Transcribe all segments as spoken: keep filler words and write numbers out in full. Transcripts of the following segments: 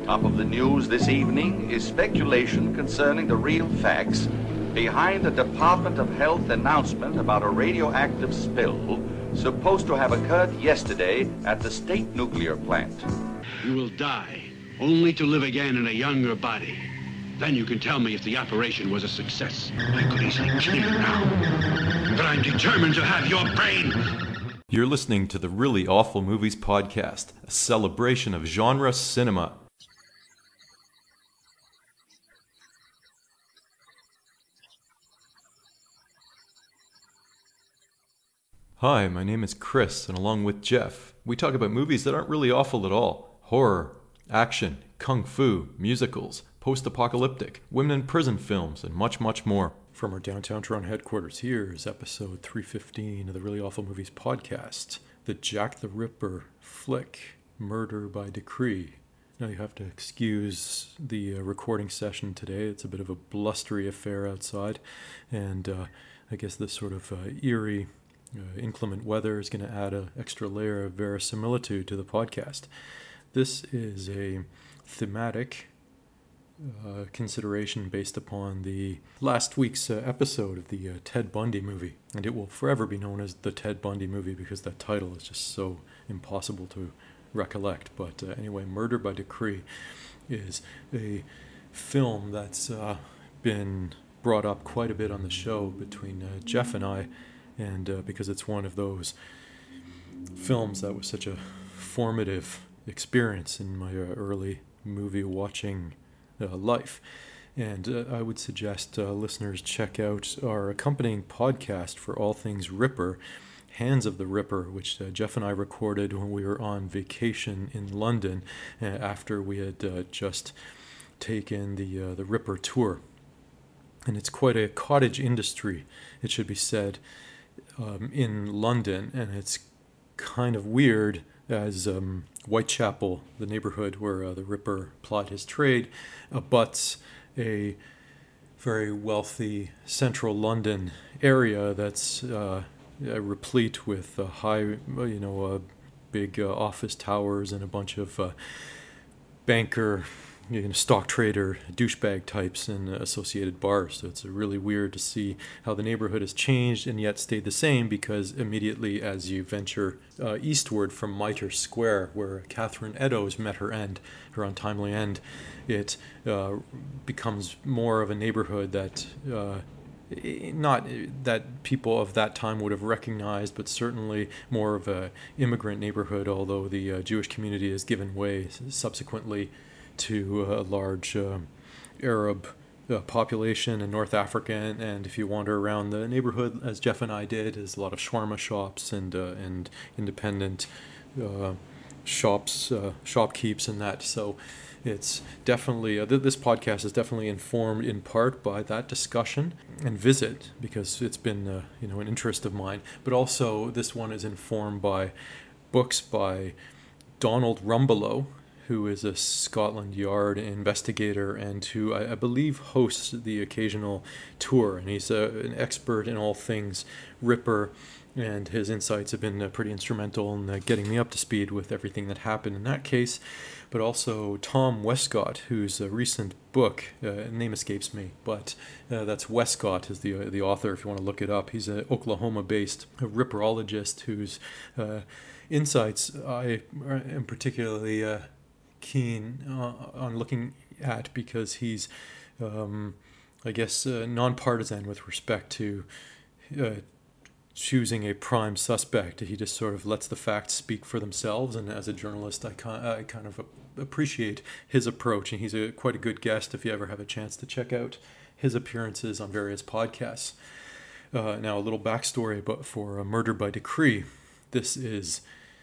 Top of the news this evening is speculation concerning the real facts behind the Department of Health announcement about a radioactive spill supposed to have occurred yesterday at the state nuclear plant. You will die, only to live again in a younger body. Then you can tell me if the operation was a success. I could easily kill you now, but I'm determined to have your brain. You're listening to the Really Awful Movies Podcast, a celebration of genre cinema. Hi, my name is Chris, and along with Jeff, we talk about movies that aren't really awful at all. Horror, action, kung fu, musicals, post-apocalyptic, women in prison films, and much, much more. From our downtown Toronto headquarters, here is episode three fifteen of the Really Awful Movies Podcast, the Jack the Ripper flick, Murder by Decree. Now you have to excuse the uh, recording session today. It's a bit of a blustery affair outside, and uh, I guess this sort of uh, eerie, uh, inclement weather is going to add an extra layer of verisimilitude to the podcast. This is a thematic Uh, consideration based upon the last week's uh, episode of the uh, Ted Bundy movie, and it will forever be known as the Ted Bundy movie because that title is just so impossible to recollect. But uh, anyway, Murder by Decree is a film that's uh, been brought up quite a bit on the show between uh, Jeff and I, and uh, because it's one of those films that was such a formative experience in my uh, early movie watching Uh, life. And uh, I would suggest uh, listeners check out our accompanying podcast for all things Ripper, Hands of the Ripper, which uh, Jeff and I recorded when we were on vacation in London uh, after we had uh, just taken the uh, the Ripper tour. And it's quite a cottage industry, it should be said, um, in London, and it's kind of weird as um, Whitechapel, the neighborhood where uh, the Ripper plied his trade, abuts a very wealthy central London area that's uh, uh, replete with uh, high, you know, uh, big uh, office towers and a bunch of uh, banker, you know, stock trader, douchebag types and associated bars. So it's really weird to see how the neighborhood has changed and yet stayed the same, because immediately as you venture uh, eastward from Mitre Square, where Catherine Eddowes met her end, her untimely end, it uh, becomes more of a neighborhood that uh, not that people of that time would have recognized, but certainly more of a immigrant neighborhood, although the uh, Jewish community has given way subsequently to a large uh, Arab uh, population and North African. And if you wander around the neighborhood, as Jeff and I did, there's a lot of shawarma shops and uh, and independent uh, shops, uh, shopkeeps and that. So it's definitely, uh, th- this podcast is definitely informed in part by that discussion and visit, because it's been uh, you know an interest of mine. But also this one is informed by books by Donald Rumbelow, who is a Scotland Yard investigator and who I, I believe hosts the occasional tour. And he's a, an expert in all things Ripper, and his insights have been uh, pretty instrumental in uh, getting me up to speed with everything that happened in that case. But also Tom Westcott, whose uh, recent book, uh, name escapes me, but uh, that's Westcott is the uh, the author if you want to look it up. He's an Oklahoma-based Ripperologist whose uh, insights I am particularly Uh, keen uh, on looking at, because he's, um, I guess, uh, nonpartisan with respect to uh, choosing a prime suspect. He just sort of lets the facts speak for themselves, and as a journalist, I, kind I kind of appreciate his approach, and he's a quite a good guest if you ever have a chance to check out his appearances on various podcasts. Uh, now, a little backstory but for uh, Murder by Decree. This is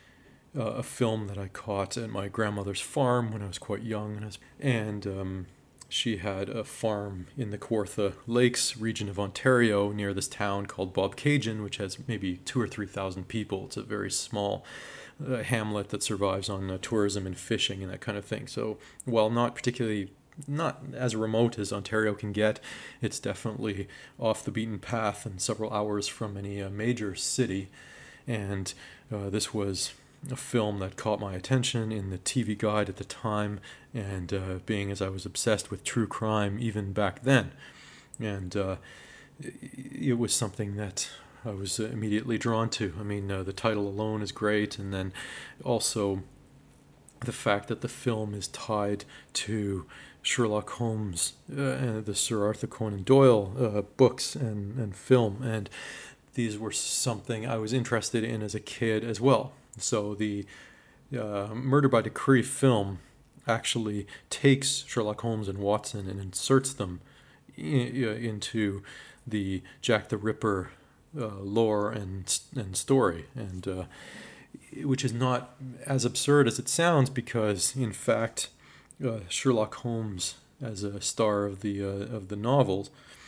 Uh, a film that I caught at my grandmother's farm when I was quite young, and, I was, and um, she had a farm in the Kawartha Lakes region of Ontario near this town called Bobcaygeon, which has maybe two or three thousand people. It's a very small uh, hamlet that survives on uh, tourism and fishing and that kind of thing. So, while not particularly not as remote as Ontario can get, it's definitely off the beaten path and several hours from any uh, major city. And uh, this was a film that caught my attention in the T V Guide at the time, and uh, being as I was obsessed with true crime even back then. And uh, it was something that I was immediately drawn to. I mean, uh, the title alone is great, and then also the fact that the film is tied to Sherlock Holmes uh, and the Sir Arthur Conan Doyle uh, books and, and film, and these were something I was interested in as a kid as well. So the uh, Murder by Decree film actually takes Sherlock Holmes and Watson and inserts them in, uh, into the Jack the Ripper uh, lore and and story, and uh, which is not as absurd as it sounds, because in fact uh, Sherlock Holmes as a star of the uh, of the novels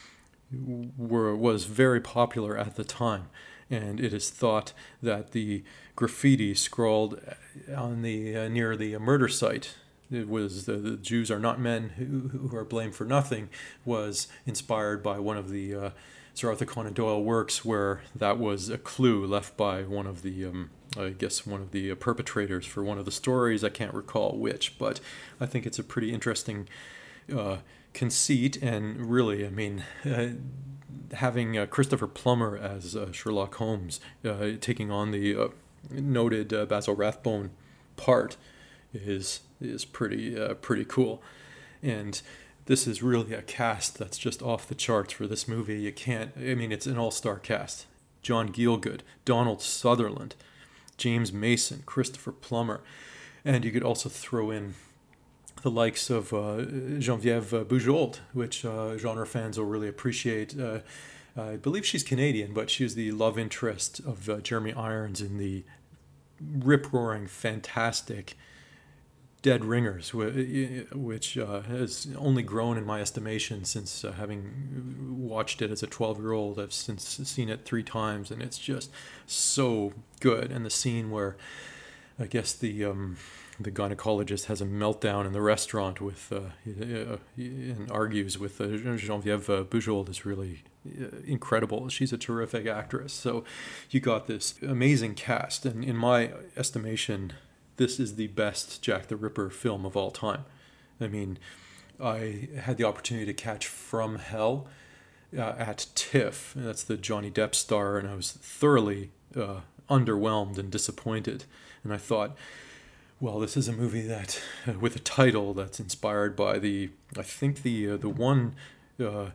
were was very popular at the time, and it is thought that the graffiti scrawled on the uh, near the murder site, it was the, the Jews are not men who, who are blamed for nothing, was inspired by one of the uh, Sir Arthur Conan Doyle works, where that was a clue left by one of the um, I guess one of the uh, perpetrators for one of the stories. I can't recall which, but I think it's a pretty interesting uh, conceit. And really, I mean, uh, having uh, Christopher Plummer as uh, Sherlock Holmes uh, taking on the uh, noted uh, Basil Rathbone part is is pretty uh, pretty cool. And this is really a cast that's just off the charts for this movie. You can't, I mean, it's an all-star cast. John Gielgud, Donald Sutherland, James Mason, Christopher Plummer, and you could also throw in the likes of uh, Geneviève Bujold, which uh, genre fans will really appreciate. Uh, I believe she's Canadian, but she's the love interest of uh, Jeremy Irons in the rip-roaring, fantastic Dead Ringers, which uh, has only grown in my estimation since uh, having watched it as a twelve-year-old. I've since seen it three times, and it's just so good. And the scene where I guess the um, the gynecologist has a meltdown in the restaurant with uh, uh, and argues with uh, Geneviève Bujold is really uh, incredible. She's a terrific actress. So you got this amazing cast, and in my estimation, this is the best Jack the Ripper film of all time. I mean, I had the opportunity to catch From Hell uh, at TIFF. That's the Johnny Depp star, and I was thoroughly uh, underwhelmed and disappointed. And I thought, well, this is a movie that, uh, with a title that's inspired by the, I think the uh, the one uh,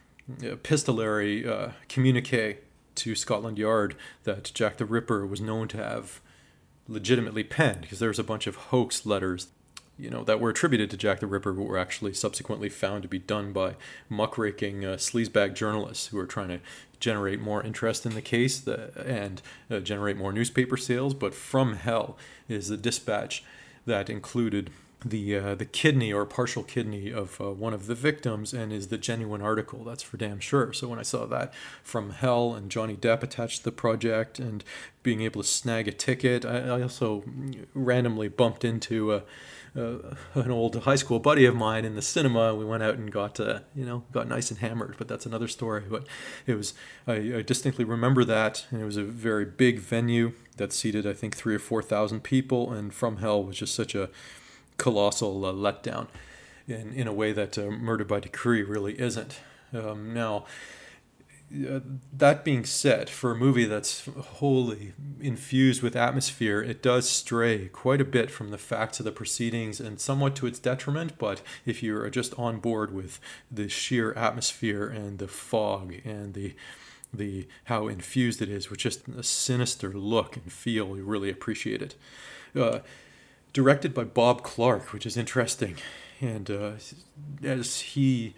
epistolary uh, communique to Scotland Yard that Jack the Ripper was known to have legitimately penned, because there's a bunch of hoax letters, you know, that were attributed to Jack the Ripper, but were actually subsequently found to be done by muckraking uh, sleazebag journalists who were trying to generate more interest in the case that, and uh, generate more newspaper sales. But From Hell is a dispatch that included the uh, the kidney or partial kidney of uh, one of the victims, and is the genuine article, that's for damn sure. So when I saw that From Hell and Johnny Depp attached to the project, and being able to snag a ticket, I, I also randomly bumped into a, uh, an old high school buddy of mine in the cinema. We went out and got uh, you know got nice and hammered, but that's another story. But it was I, I distinctly remember that, and it was a very big venue that seated I think three or four thousand people, and From Hell was just such a colossal uh, letdown in, in a way that uh, Murder by Decree really isn't. Um, now, uh, that being said, for a movie that's wholly infused with atmosphere, it does stray quite a bit from the facts of the proceedings, and somewhat to its detriment. But if you're just on board with the sheer atmosphere and the fog and the the how infused it is with just a sinister look and feel, you really appreciate it. Uh, Directed by Bob Clark, which is interesting, and uh, as he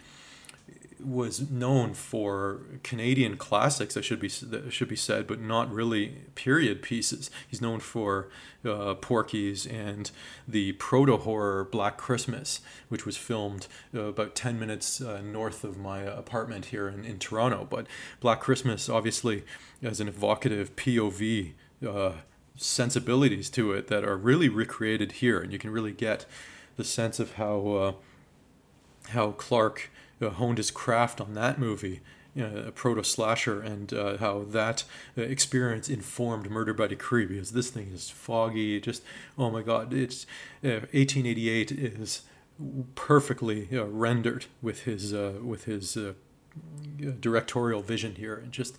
was known for Canadian classics, I should be should be said, but not really period pieces. He's known for uh, Porky's and the proto-horror Black Christmas, which was filmed uh, about ten minutes uh, north of my apartment here in, in Toronto. But Black Christmas, obviously, as an evocative P O V uh, sensibilities to it that are really recreated here, and you can really get the sense of how uh, how Clark uh, honed his craft on that movie you know, a proto slasher, and uh, how that uh, experience informed Murder by Decree, because this thing is foggy. Just, oh my God, it's uh, eighteen eighty-eight is perfectly uh, rendered with his uh, with his uh, directorial vision here, and just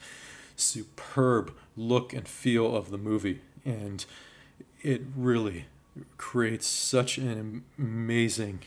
superb look and feel of the movie. And it really creates such an amazing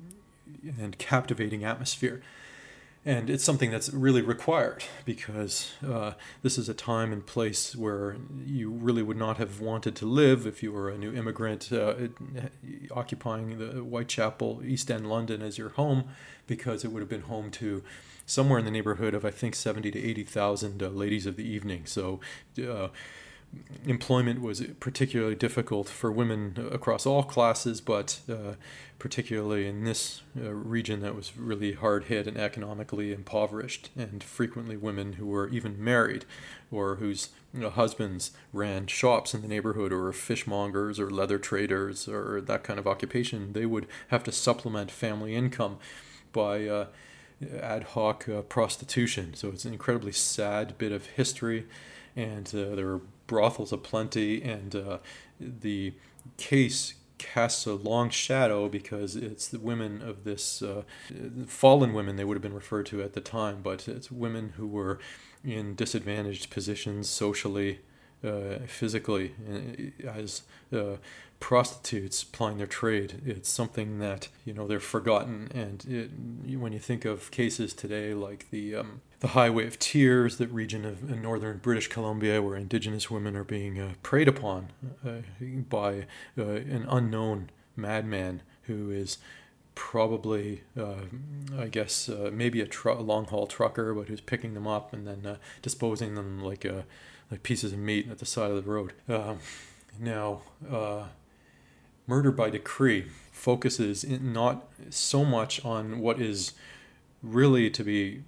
and captivating atmosphere. And it's something that's really required, because uh, this is a time and place where you really would not have wanted to live if you were a new immigrant uh, occupying the Whitechapel, East End London as your home, because it would have been home to somewhere in the neighborhood of, I think, seventy to eighty thousand uh, ladies of the evening. So uh, employment was particularly difficult for women across all classes, but uh, particularly in this uh, region that was really hard hit and economically impoverished, and frequently women who were even married or whose you know, husbands ran shops in the neighborhood, or fishmongers or leather traders or that kind of occupation. They would have to supplement family income by uh, ad hoc uh, prostitution. So it's an incredibly sad bit of history, and uh, there were brothels aplenty, and uh, the case casts a long shadow because it's the women of this uh, fallen women, they would have been referred to at the time, but it's women who were in disadvantaged positions socially, uh, physically, as uh, prostitutes plying their trade. It's something that, you know, they're forgotten. And it, when you think of cases today like the um, the Highway of Tears, that region of in northern British Columbia where Indigenous women are being uh, preyed upon uh, by uh, an unknown madman who is probably, uh, I guess, uh, maybe a, tr- a long-haul trucker, but who's picking them up and then uh, disposing them like uh, like pieces of meat at the side of the road. Uh, now, uh, Murder by Decree focuses in not so much on what is really to be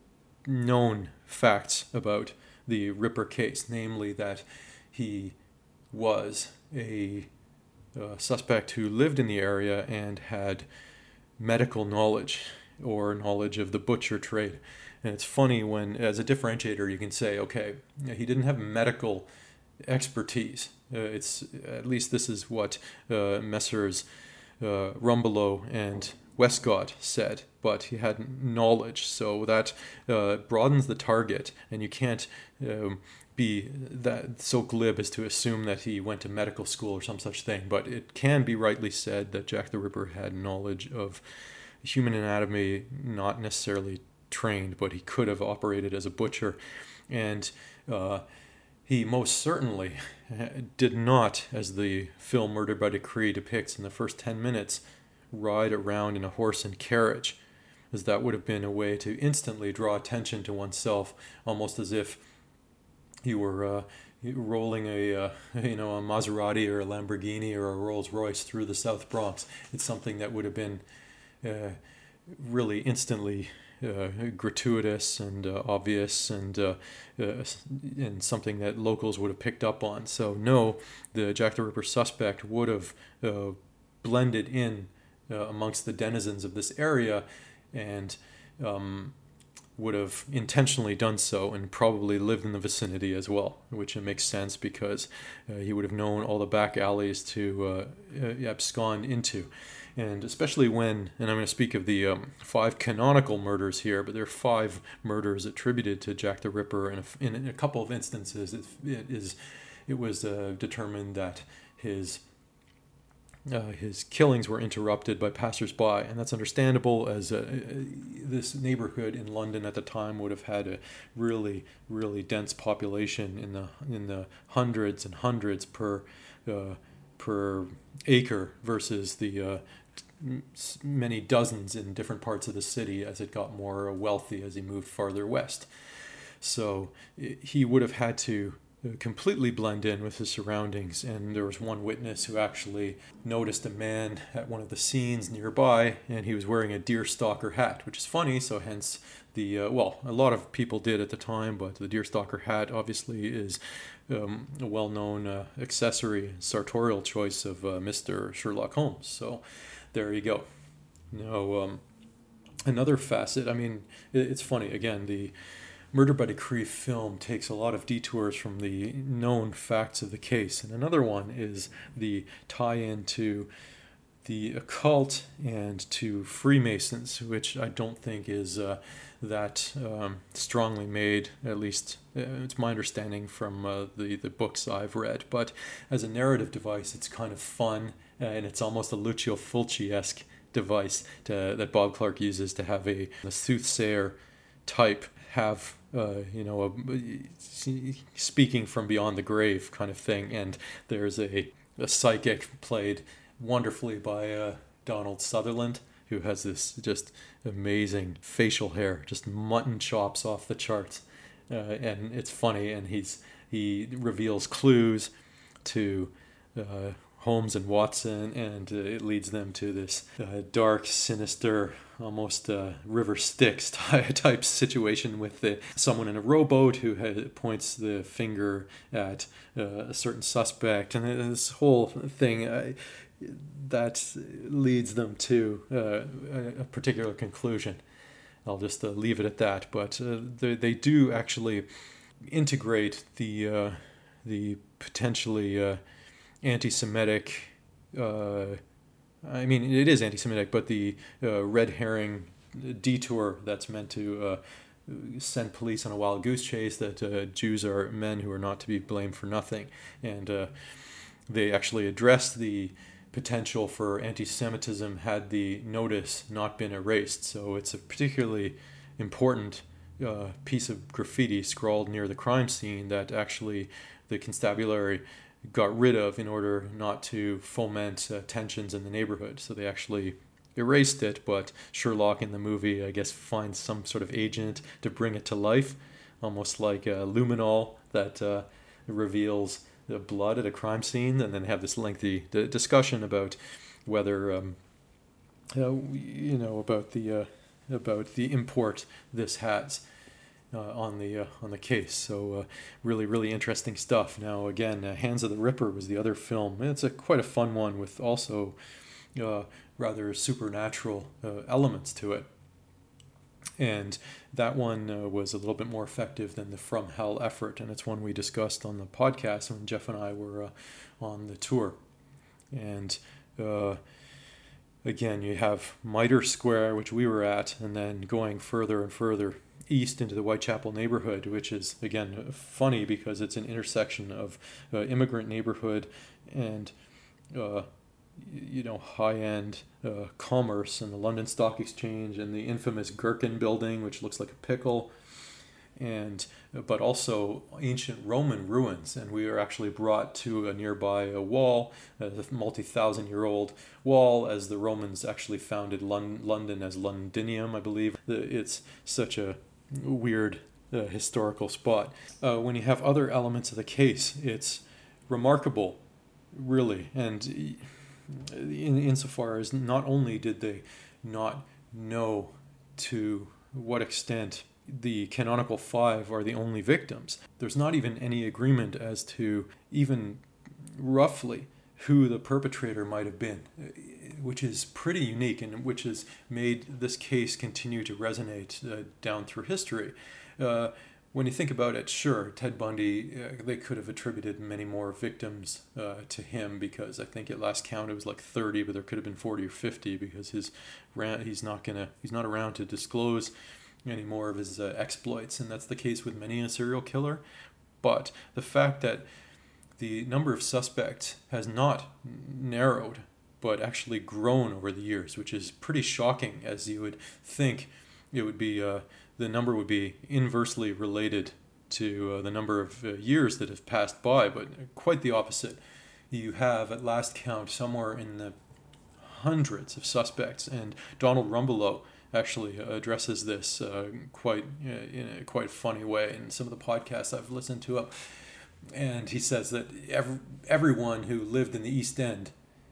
known facts about the Ripper case, namely that he was a uh, suspect who lived in the area and had medical knowledge or knowledge of the butcher trade. And it's funny when, as a differentiator, you can say, okay, he didn't have medical expertise. Uh, it's at least this is what uh, Messrs. Uh, Rumbelow and Westcott said, but he had knowledge, so that uh, broadens the target, and you can't um, be that so glib as to assume that he went to medical school or some such thing. But it can be rightly said that Jack the Ripper had knowledge of human anatomy, not necessarily trained, but he could have operated as a butcher, and uh, he most certainly did not, as the film Murder by Decree depicts in the first ten minutes, ride around in a horse and carriage, as that would have been a way to instantly draw attention to oneself, almost as if you were uh, rolling a uh, you know a Maserati or a Lamborghini or a Rolls Royce through the South Bronx. It's something that would have been uh, really instantly uh, gratuitous and uh, obvious, and uh, uh, and something that locals would have picked up on. So no, the Jack the Ripper suspect would have uh, blended in uh, amongst the denizens of this area, and um, would have intentionally done so, and probably lived in the vicinity as well, which it makes sense because uh, he would have known all the back alleys to uh, abscond into. And especially when, and I'm going to speak of the um, five canonical murders here, but there are five murders attributed to Jack the Ripper, and in, in a couple of instances it, it is it was uh, determined that his Uh, his killings were interrupted by passers-by, and that's understandable, as uh, this neighborhood in London at the time would have had a really, really dense population in the in the hundreds and hundreds per uh, per acre versus the uh, many dozens in different parts of the city as it got more wealthy as he moved farther west. So he would have had to completely blend in with his surroundings, and there was one witness who actually noticed a man at one of the scenes nearby, and he was wearing a deerstalker hat, which is funny. So hence the uh, well, a lot of people did at the time, but the deerstalker hat obviously is um, a well-known uh, accessory sartorial choice of uh, Mister Sherlock Holmes. So there you go. Now um, another facet, I mean, it's funny again, the Murder by Decree film takes a lot of detours from the known facts of the case. And another one is the tie-in to the occult and to Freemasons, which I don't think is uh, that um, strongly made, at least uh, it's my understanding from uh, the, the books I've read. But as a narrative device, it's kind of fun, and it's almost a Lucio Fulci-esque device to, that Bob Clark uses to have a, a soothsayer type have, uh, you know, a, speaking from beyond the grave kind of thing. And there's a, a psychic played wonderfully by uh, Donald Sutherland, who has this just amazing facial hair, just mutton chops off the charts, uh, and it's funny. And he's he reveals clues to uh, Holmes and Watson, and uh, it leads them to this uh, dark, sinister, almost uh, River Styx type situation with the, someone in a rowboat who had, points the finger at uh, a certain suspect, and this whole thing. Uh, that leads them to uh, a particular conclusion. I'll just uh, leave it at that. But uh, they, they do actually integrate the uh, the potentially uh, anti-Semitic. Uh, I mean, it is anti-Semitic, but the uh, red herring detour that's meant to uh, send police on a wild goose chase, that uh, Jews are men who are not to be blamed for nothing, and uh, they actually address the potential for anti-Semitism had the notice not been erased. So it's a particularly important uh, piece of graffiti scrawled near the crime scene that actually the constabulary got rid of in order not to foment uh, tensions in the neighborhood. So they actually erased it, but Sherlock in the movie, I guess, finds some sort of agent to bring it to life, almost like a luminol that uh, reveals the blood at a crime scene, and then have this lengthy d- discussion about whether, um, uh, you know, about the uh, about the import this has uh, on the uh, on the case. So uh, really, really interesting stuff. Now, again, uh, Hands of the Ripper was the other film. It's a quite a fun one with also uh, rather supernatural uh, elements to it. And that one uh, was a little bit more effective than the From Hell effort, and it's one we discussed on the podcast when Jeff and I were uh, on the tour. And uh, again, you have Mitre Square, which we were at, and then going further and further east into the Whitechapel neighborhood, which is, again, funny because it's an intersection of uh, immigrant neighborhood and uh, you know, high-end uh, commerce, and the London Stock Exchange and the infamous Gherkin building, which looks like a pickle, and but also ancient Roman ruins. And we are actually brought to a nearby uh, wall, a multi-thousand-year-old wall, as the Romans actually founded Lon- London as Londinium, I believe. It's such a weird uh, historical spot. Uh, when you have other elements of the case, it's remarkable, really, and in insofar as not only did they not know to what extent the canonical five are the only victims, there's not even any agreement as to even roughly who the perpetrator might have been, which is pretty unique and which has made this case continue to resonate uh, down through history. Uh, When you think about it, sure, Ted Bundy, uh, they could have attributed many more victims uh, to him, because I think at last count it was like thirty, but there could have been forty or fifty, because his he's not gonna he's not around to disclose any more of his uh, exploits, and that's the case with many a serial killer. But the fact that the number of suspects has not narrowed, but actually grown over the years, which is pretty shocking, as you would think it would be. Uh, the number would be inversely related to uh, the number of uh, years that have passed by, but quite the opposite. You have, at last count, somewhere in the hundreds of suspects, and Donald Rumbelow actually addresses this uh, quite uh, in a quite funny way in some of the podcasts I've listened to up. And he says that every, everyone who lived in the East End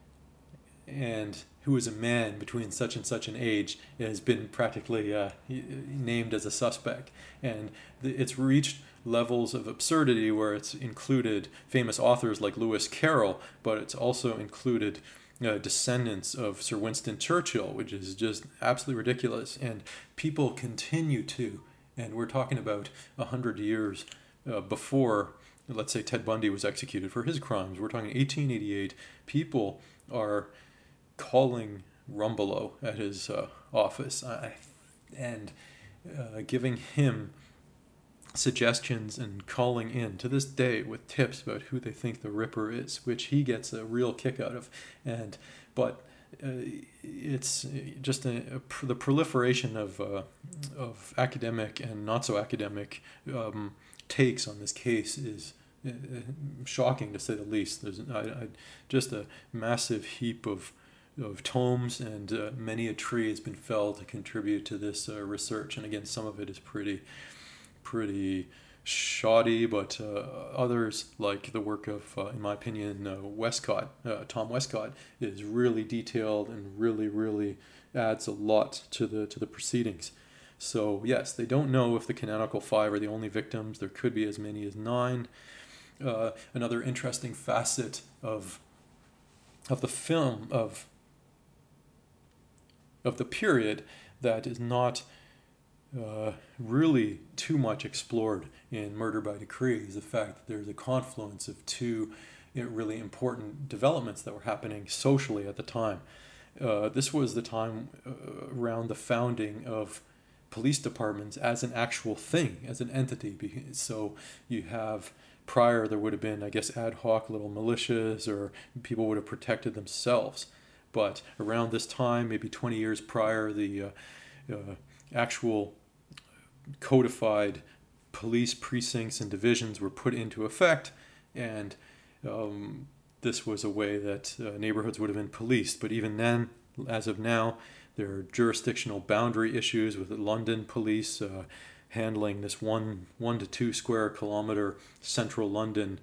and who was a man between such and such an age has been practically uh, named as a suspect. And the, it's reached levels of absurdity where it's included famous authors like Lewis Carroll, but it's also included uh, descendants of Sir Winston Churchill, which is just absolutely ridiculous. And people continue to And we're talking about a hundred years uh, before, let's say, Ted Bundy was executed for his crimes. We're talking eighteen eighty-eight. People are calling Rumbelow at his uh, office uh, and uh, giving him suggestions and calling in to this day with tips about who they think the Ripper is, which he gets a real kick out of. And but uh, it's just a, a, the proliferation of uh, of academic and not so academic um, takes on this case is uh, shocking, to say the least. There's I, I, just a massive heap of of tomes, and uh, many a tree has been felled to contribute to this uh, research. And again, some of it is pretty pretty shoddy, but uh, others, like the work of, uh, in my opinion, uh, Westcott, uh, Tom Westcott, is really detailed and really, really adds a lot to the to the proceedings. So yes, they don't know if the canonical five are the only victims. There could be as many as nine. Uh, another interesting facet of of the film of of the period that is not uh, really too much explored in Murder by Decree is the fact that there's a confluence of two you know, really important developments that were happening socially at the time. Uh, this was the time uh, around the founding of police departments as an actual thing, as an entity. So you have, prior there would have been, I guess, ad hoc little militias, or people would have protected themselves. But around this time, maybe twenty years prior, the uh, uh, actual codified police precincts and divisions were put into effect, and um, this was a way that uh, neighborhoods would have been policed. But even then, as of now, there are jurisdictional boundary issues with the London police uh, handling this one one to two square kilometer central London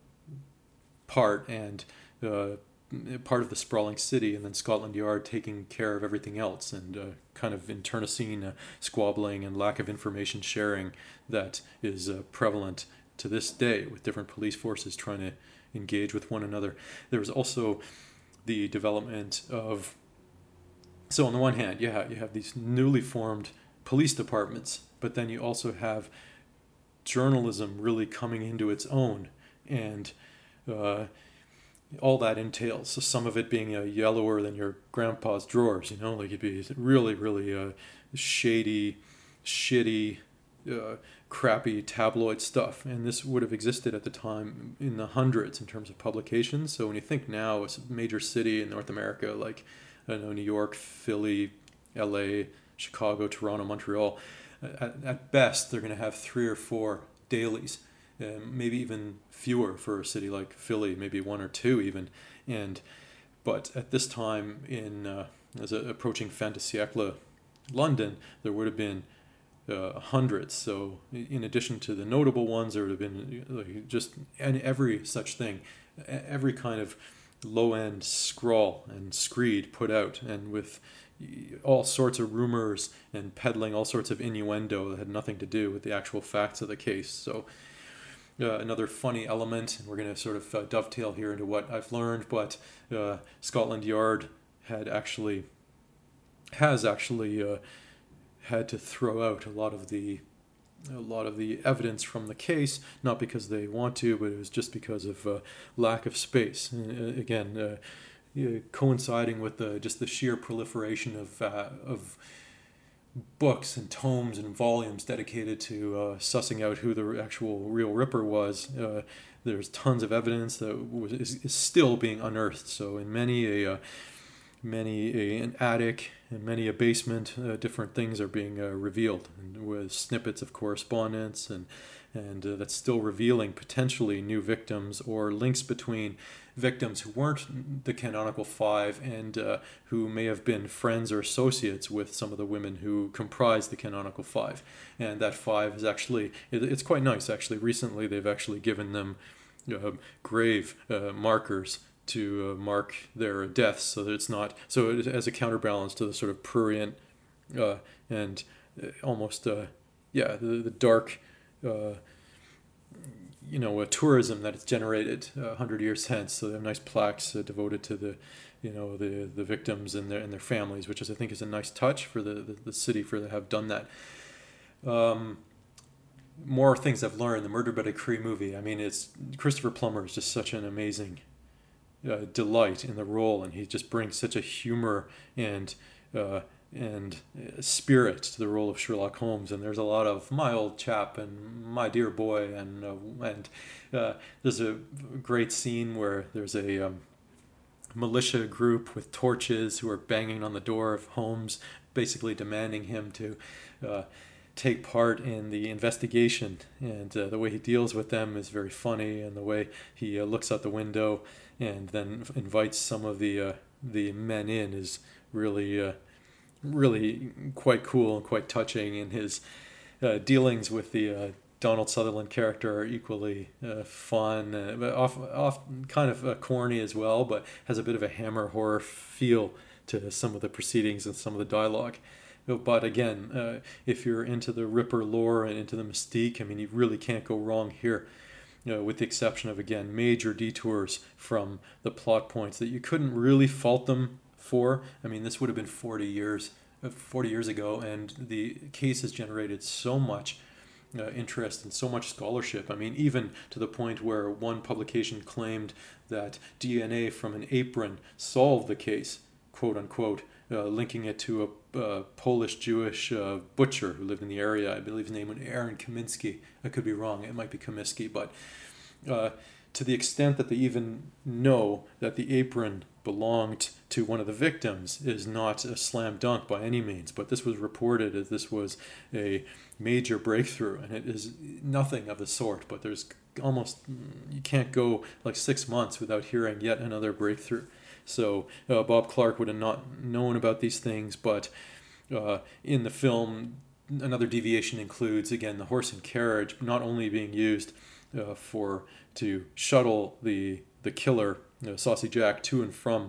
part, and uh, part of the sprawling city, and then Scotland Yard taking care of everything else, and uh, kind of internecine uh, squabbling and lack of information sharing that is uh, prevalent to this day, with different police forces trying to engage with one another. There was also the development of, so on the one hand, yeah, you have these newly formed police departments, but then you also have journalism really coming into its own, and uh, all that entails. So some of it being uh, yellower than your grandpa's drawers, you know, like it'd be really, really uh, shady, shitty, uh, crappy tabloid stuff. And this would have existed at the time in the hundreds in terms of publications. So when you think now, it's a major city in North America, like, I don't know, New York, Philly, L A, Chicago, Toronto, Montreal, at, at best, they're going to have three or four dailies. Um, maybe even fewer for a city like Philly, maybe one or two even. And but at this time in uh, as a, approaching fin de siècle London, there would have been uh, hundreds. So in addition to the notable ones, there would have been like, just and every such thing, every kind of low-end scrawl and screed put out, and with all sorts of rumors and peddling all sorts of innuendo that had nothing to do with the actual facts of the case. So Uh, another funny element, and we're going to sort of uh, dovetail here into what I've learned, but uh, Scotland Yard had actually has actually uh, had to throw out a lot of the a lot of the evidence from the case, not because they want to, but it was just because of uh, lack of space. Uh, again, uh, yeah, coinciding with the just the sheer proliferation of uh, of books and tomes and volumes dedicated to uh, sussing out who the actual real Ripper was. Uh, there's tons of evidence that was, is, is still being unearthed. So in many a uh, many a, an attic and many a basement, uh, different things are being uh, revealed, and with snippets of correspondence, and and uh, that's still revealing potentially new victims or links between victims who weren't the canonical five and uh, who may have been friends or associates with some of the women who comprise the canonical five. And that five is actually, it, it's quite nice actually. Recently they've actually given them uh, grave uh, markers to uh, mark their deaths, so that it's not, so it, as a counterbalance to the sort of prurient uh, and uh, almost, uh, yeah, the, the dark uh, you know, a tourism that it's generated a uh, hundred years hence. So they have nice plaques uh, devoted to the, you know, the the victims and their and their families, which is I think is a nice touch for the the, the city for to have done that. Um, more things I've learned. The Murder by Decree movie. I mean, it's Christopher Plummer is just such an amazing uh, delight in the role, and he just brings such a humor and uh, and uh, spirit to the role of Sherlock Holmes. And there's a lot of my old chap and my dear boy, and uh, and uh, there's a great scene where there's a um, militia group with torches who are banging on the door of Holmes, basically demanding him to uh, take part in the investigation. And uh, the way he deals with them is very funny, and the way he uh, looks out the window and then invites some of the uh, the men in is really uh, really quite cool and quite touching. And his uh, dealings with the uh, Donald Sutherland character are equally uh, fun, uh, but off, off kind of uh, corny as well, but has a bit of a Hammer horror feel to some of the proceedings and some of the dialogue. But again, uh, if you're into the Ripper lore and into the mystique, I mean, you really can't go wrong here. You know, with the exception of, again, major detours from the plot points that you couldn't really fault them for. I mean, this would have been forty years, uh, forty years ago, and the case has generated so much uh, interest and so much scholarship. I mean, even to the point where one publication claimed that D N A from an apron solved the case, quote unquote, uh, linking it to a uh, Polish Jewish uh, butcher who lived in the area. I believe his name was Aaron Kaminsky. I could be wrong. It might be Comiskey, but uh, to the extent that they even know that the apron belonged to one of the victims is not a slam dunk by any means. But this was reported as this was a major breakthrough, and it is nothing of the sort. But there's almost, you can't go like six months without hearing yet another breakthrough. So uh, Bob Clark would have not known about these things, but uh, in the film, another deviation includes, again, the horse and carriage not only being used uh, for to shuttle the the killer, uh, Saucy Jack, to and from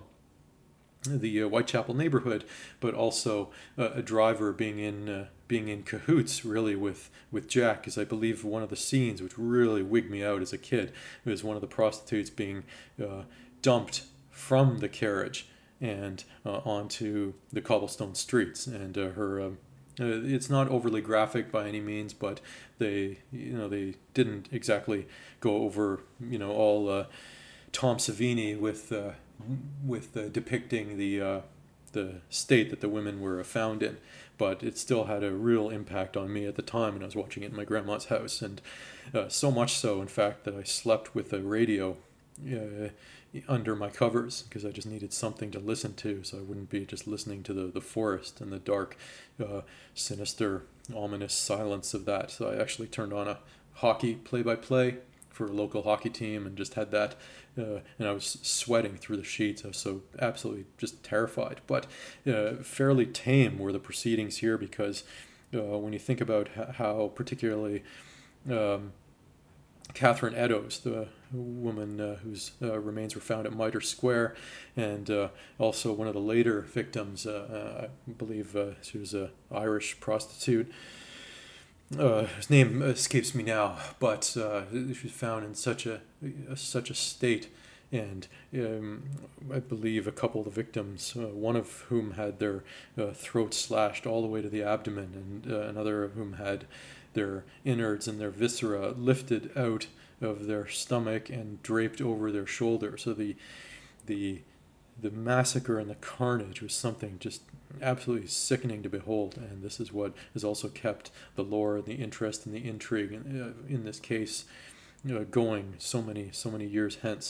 the uh, Whitechapel neighborhood, but also uh, a driver being in uh, being in cahoots really with with Jack, because I believe one of the scenes which really wigged me out as a kid was one of the prostitutes being uh, dumped from the carriage and uh, onto the cobblestone streets, and uh, her um, uh, it's not overly graphic by any means, but they you know they didn't exactly go over you know all uh, Tom Savini with uh, with uh, depicting the uh, the state that the women were found in, but it still had a real impact on me at the time, and I was watching it in my grandma's house, and uh, so much so, in fact, that I slept with a radio Uh, under my covers because I just needed something to listen to, so I wouldn't be just listening to the, the forest and the dark, uh, sinister, ominous silence of that. So I actually turned on a hockey play-by-play for a local hockey team and just had that, uh, and I was sweating through the sheets. I was so absolutely just terrified. But uh, fairly tame were the proceedings here because uh, when you think about how particularly um, Catherine Eddowes, the woman uh, whose uh, remains were found at Mitre Square, and uh, also one of the later victims, uh, uh, I believe uh, she was an Irish prostitute. Uh, his name escapes me now, but uh, she was found in such a, a such a state, and um, I believe a couple of the victims, uh, one of whom had their uh, throats slashed all the way to the abdomen, and uh, another of whom had their innards and their viscera lifted out of their stomach and draped over their shoulder. So the the the massacre and the carnage was something just absolutely sickening to behold, and this is what has also kept the lore and the interest and the intrigue in, uh, in this case you know, going so many so many years hence.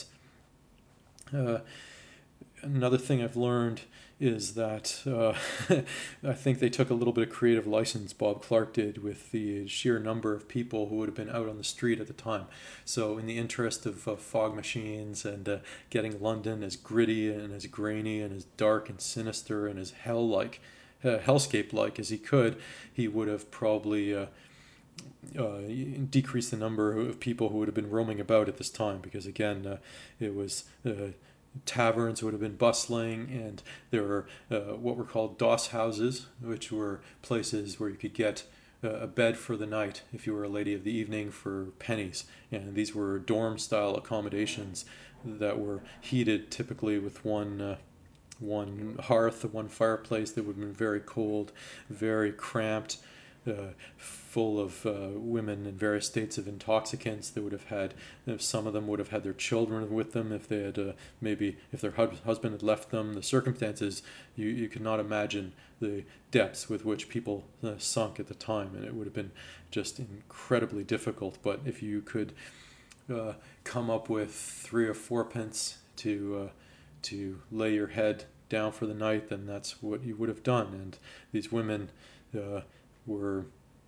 Uh, another thing I've learned is that uh, I think they took a little bit of creative license, Bob Clark did, with the sheer number of people who would have been out on the street at the time. So in the interest of uh, fog machines and uh, getting London as gritty and as grainy and as dark and sinister and as hell-like, uh, hellscape-like as he could, he would have probably uh, uh, decreased the number of people who would have been roaming about at this time, because again, uh, it was... Uh, taverns would have been bustling, and there were uh, what were called doss houses, which were places where you could get uh, a bed for the night if you were a lady of the evening for pennies. And these were dorm-style accommodations that were heated typically with one uh, one hearth, one fireplace that would have been very cold, very cramped, uh, full of uh, women in various states of intoxicants. They would have had, some of them would have had their children with them if they had uh, maybe, if their hus- husband had left them. The circumstances, you, you could not imagine the depths with which people uh, sunk at the time, and it would have been just incredibly difficult. But if you could uh, come up with three or four pence to uh, to lay your head down for the night, then that's what you would have done. And these women uh, were,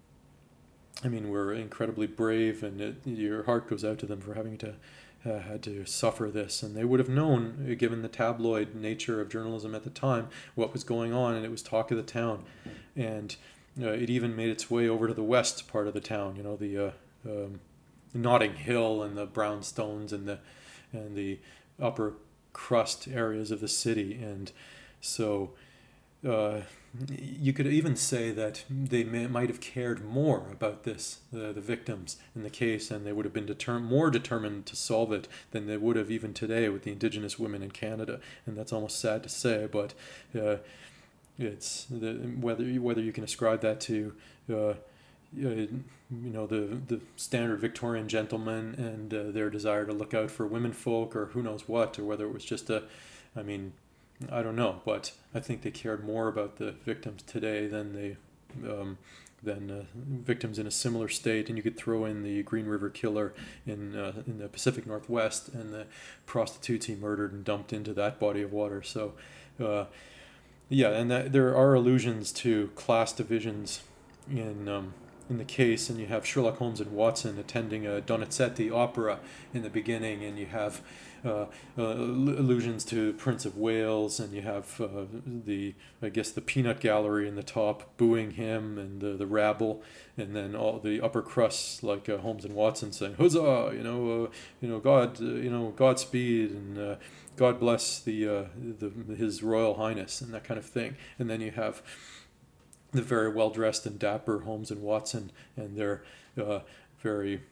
I mean, were incredibly brave, and it, your heart goes out to them for having to uh, had to suffer this. And they would have known, given the tabloid nature of journalism at the time, what was going on, and it was talk of the town. And uh, it even made its way over to the west part of the town. You know, the uh, um, Notting Hill and the brownstones and the and the upper crust areas of the city. And so uh, you could even say that they may, might have cared more about this, the, the victims in the case, and they would have been deter- more determined to solve it than they would have even today with the Indigenous women in Canada. And that's almost sad to say, but uh, it's the, whether whether you can ascribe that to uh, you know, the the standard Victorian gentleman and uh, their desire to look out for women folk, or who knows what, or whether it was just a, I mean, I don't know, but I think they cared more about the victims today than they um, than uh, victims in a similar state. And you could throw in the Green River Killer in uh, in the Pacific Northwest and the prostitutes he murdered and dumped into that body of water. So, uh, yeah, and that, there are allusions to class divisions in um, in the case, and you have Sherlock Holmes and Watson attending a Donizetti opera in the beginning, and you have uh, uh, allusions to Prince of Wales, and you have uh, the, I guess, the peanut gallery in the top booing him, and the, the rabble, and then all the upper crusts like uh, Holmes and Watson saying "Huzzah!" You know, uh, you know, God, uh, you know, Godspeed, and uh, God bless the, uh, the His Royal Highness, and that kind of thing. And then you have the very well-dressed and dapper Holmes and Watson and their uh, very,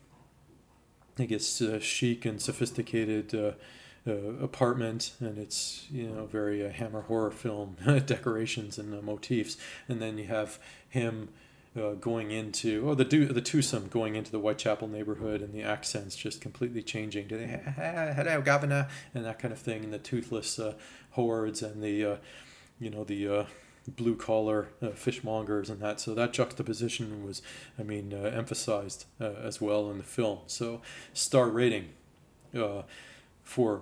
I guess, uh, chic and sophisticated uh, uh, apartment, and it's, you know, very uh, Hammer horror film decorations and uh, motifs. And then you have him uh, going into, oh, the du- the twosome going into the Whitechapel neighborhood, and the accents just completely changing to the "hello, governor," and that kind of thing, and the toothless uh, hordes and the, uh, you know, the uh, blue collar uh, fishmongers and that. So that juxtaposition was, I mean, uh, emphasized uh, as well in the film. So star rating uh, for,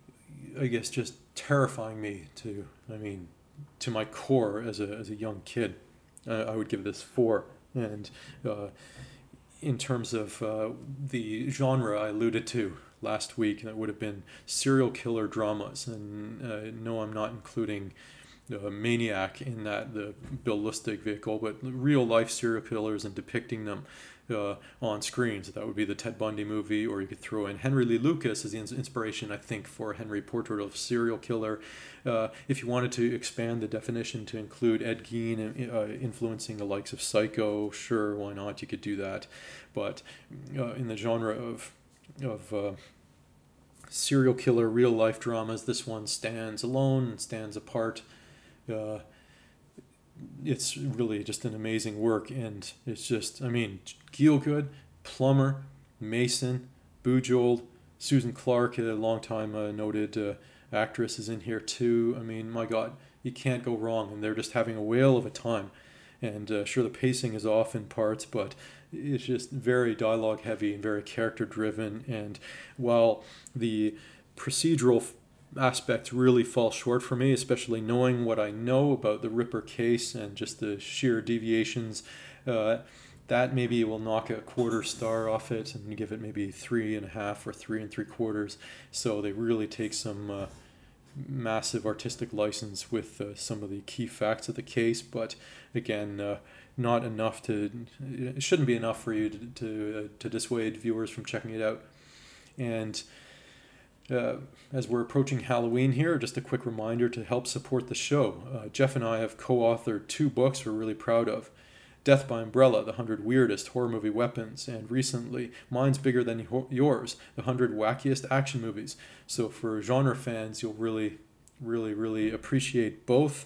I guess, just terrifying me to, I mean, to my core as a as a young kid. Uh, I would give this four. And uh, in terms of uh, the genre I alluded to last week, that would have been serial killer dramas. And uh, no, I'm not including Uh, Maniac in that, the Bill Lustig vehicle, but real life serial killers and depicting them uh, on screen. So that would be the Ted Bundy movie, or you could throw in Henry Lee Lucas as the inspiration, I think, for Henry Portrait of Serial Killer. Uh, if you wanted to expand the definition to include Ed Gein uh, influencing the likes of Psycho, sure, why not? You could do that. But uh, in the genre of of uh, serial killer real life dramas, this one stands alone and stands apart. Uh, it's really just an amazing work, and it's just, I mean, Gielgud, Plummer, Mason, Bujold, Susan Clark, a long-time uh, noted uh, actress, is in here too. I mean, my God, you can't go wrong, and they're just having a whale of a time. And uh, sure, the pacing is off in parts, but it's just very dialogue heavy and very character driven. And while the procedural f- aspects really fall short for me, especially knowing what I know about the Ripper case and just the sheer deviations, uh, that maybe will knock a quarter star off it and give it maybe three and a half or three and three quarters. So they really take some uh, massive artistic license with uh, some of the key facts of the case, but again, uh, not enough to, it shouldn't be enough for you to to, uh, to dissuade viewers from checking it out. And Uh, as we're approaching Halloween here, just a quick reminder to help support the show. Uh, Jeff and I have co-authored two books we're really proud of. Death by Umbrella, The one hundred Weirdest Horror Movie Weapons, and recently, Mine's Bigger Than Yours, The one hundred Wackiest Action Movies. So for genre fans, you'll really, really, really appreciate both.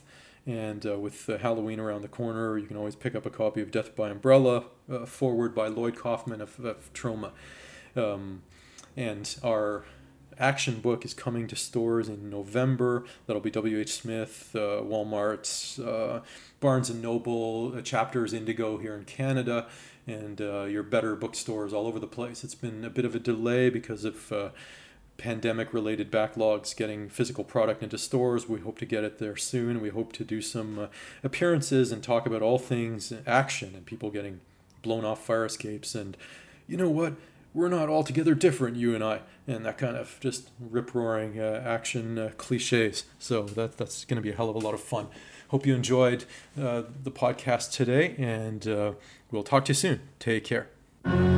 And uh, with uh, Halloween around the corner, you can always pick up a copy of Death by Umbrella, uh, forward by Lloyd Kaufman of, of Troma. Um, and our action book is coming to stores in November. That'll be W H Smith, uh, Walmart, uh, Barnes and Noble, uh, Chapters Indigo here in Canada, and uh, your better bookstores all over the place. It's been a bit of a delay because of uh, pandemic-related backlogs getting physical product into stores. We hope to get it there soon. We hope to do some uh, appearances and talk about all things action and people getting blown off fire escapes. And you know what? We're not altogether different, you and I, and that kind of just rip-roaring uh, action uh, cliches. So that that's going to be a hell of a lot of fun. Hope you enjoyed uh, the podcast today, and uh, we'll talk to you soon. Take care.